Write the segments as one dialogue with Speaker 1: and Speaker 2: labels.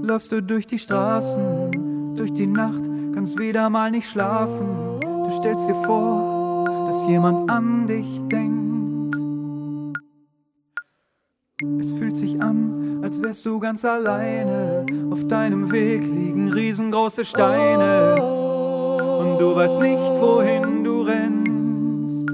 Speaker 1: läufst du durch die Straßen, durch die Nacht, kannst wieder mal nicht schlafen. Du stellst dir vor, dass jemand an dich denkt. Es fühlt sich an, als wärst du ganz alleine. Auf deinem Weg liegen riesengroße Steine und du weißt nicht, wohin du rennst.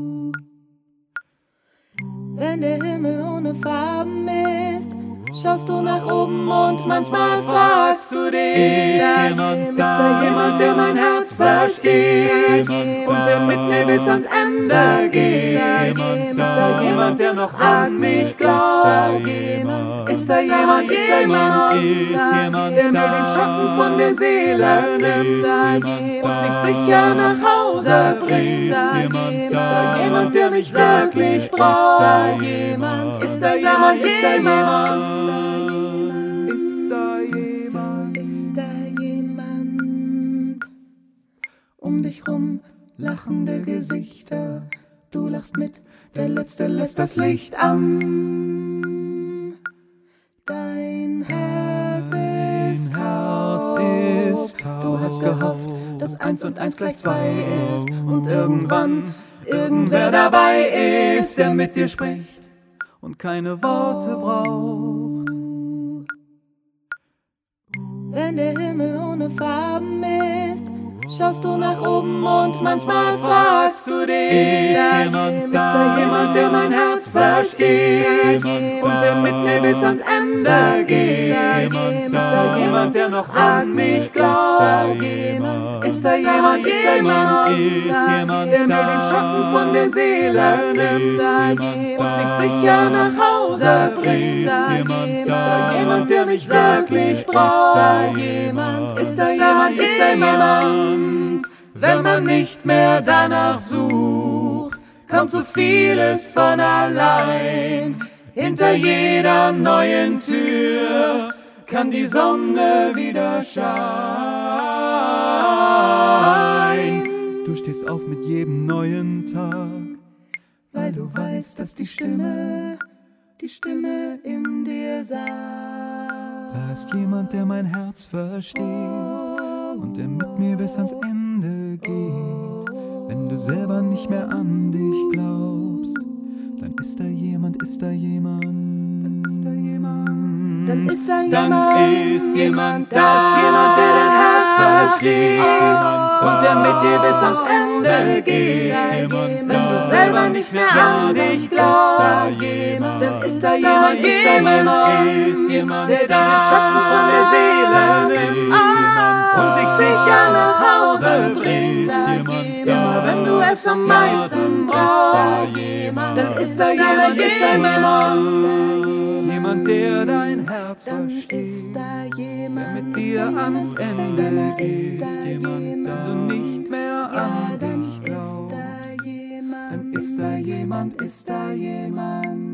Speaker 2: Wenn der Himmel ohne Farben ist, schaust du nach oben und manchmal fragst du dich, ist da jemand, der mein Herz versteht und der mit mir bis ans Ende geht? Ist da jemand, der noch an mich glaubt? Ist da jemand, der mir den Schatten von der Seele nimmt und mich sicher nach Hause bringt? Ist da jemand, der mich wirklich braucht? Ist da jemand? Ist da jemand? Um dich rum lachende Gesichter, du lachst mit, der Letzte lässt das Licht an. Dein Herz ist taub, du hast gehofft, dass 1 und 1 gleich 2 ist und irgendwann irgendwer dabei ist, der mit dir spricht
Speaker 1: und keine Worte braucht.
Speaker 2: Wenn der Himmel ohne Farben ist, schaust du nach oben und manchmal fragst du dich, ist da jemand, der mein Herz versteht und der mit mir bis ans Ende geht? Ist da jemand, der noch an mich glaubt? Ist da jemand, der mir den Schatten von der Seele nimmt und mich sicher nach Hause bringt? Ist da jemand, der mich wirklich braucht? Ist da jemand, ist da jemand? Wenn man nicht mehr danach sucht, kommt so vieles von allein. Hinter jeder neuen Tür kann die Sonne wieder scheinen.
Speaker 1: Du stehst auf mit jedem neuen Tag,
Speaker 2: weil du weißt, dass die Stimme in dir sagt.
Speaker 1: Da ist jemand, der mein Herz versteht und der mit mir bis ans Ende geht. Wenn du selber nicht mehr an dich glaubst, dann ist da jemand, ist da jemand, dann ist da jemand,
Speaker 2: dann ist da jemand,
Speaker 1: der dein Herz versteht und der mit dir bis ans Ende geht. Wenn du selber nicht mehr an dich glaubst,
Speaker 2: dann ist da jemand, der deine Schatten von der Seele nimmt und dich sicher nach Hause bringt. Immer wenn du es am meisten brauchst, dann ist da jemand,
Speaker 1: jemand, der dein Herz
Speaker 2: versteht,
Speaker 1: der mit dir ans Ende geht, wenn du nicht mehr an dich glaubst, dann ist da jemand,